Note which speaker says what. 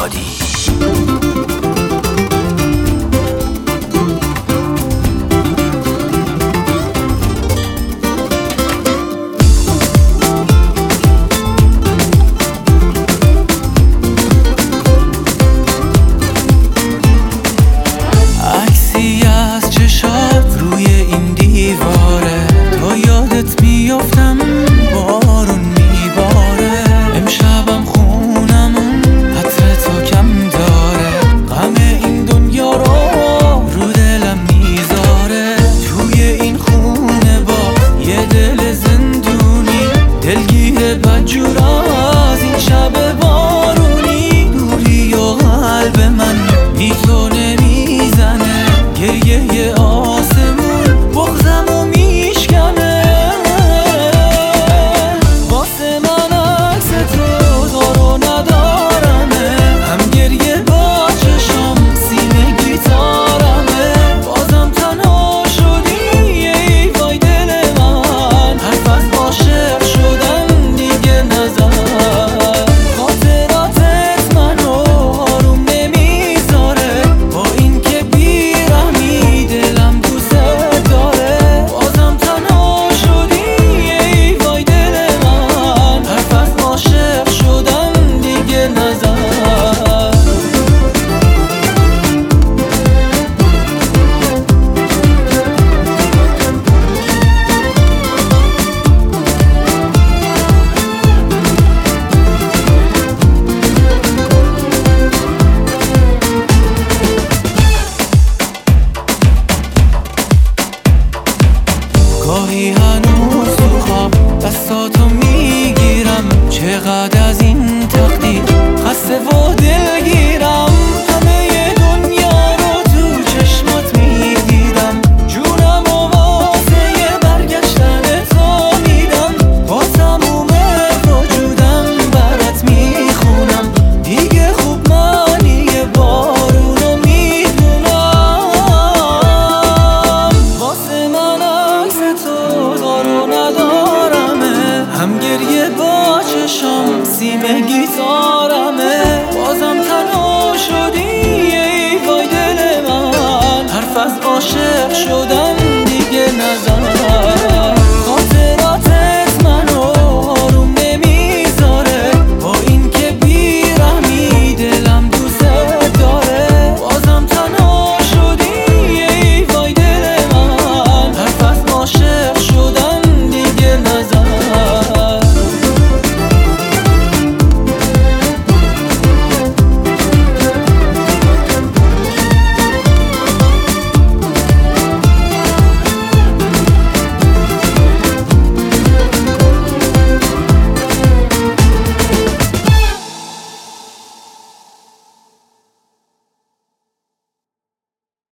Speaker 1: هادی.
Speaker 2: عکسی از چشات روی این دیواره، تا یادت میافتم بارون میباره. امشبم خونمون عطر تو کم داره، غم این دنیا رو دلم میذاره. توی این خونه با یه دل زندونی، دلگیر بدجور از این شب بارونی. دوری و قلب من بی تو نمیزنه، گریه آسمون بغضمو میشکنه. واسه من عکس تو دار و ندارمه، هم گریه با چشم سیم گیتارمه. بازم تنها شدی ای وای دل من، حرف از عاشق شدن دیگه نزن. خاطراتت منو آروم نمیذاره، با این که بیرحمی دلم دوست داره. بازم تنها شدی ای وای دل من، حرف از عاشق شدن دیگه نزن. گاهی هنوز تو خواب دستاتو میگیرم، چقدر از این تقدیر خسته و دلگیرم. همه دنیا رو تو چشمات میدیدم، جونم و واسه برگشتن تو میدم. با تموم وجودم برات میخونم، دیگه خوب معنی بارونو میدونم. واسه من عکس تو دار و ندارمه، هم گریه با چشم سیم گیتارمه. بازم تنها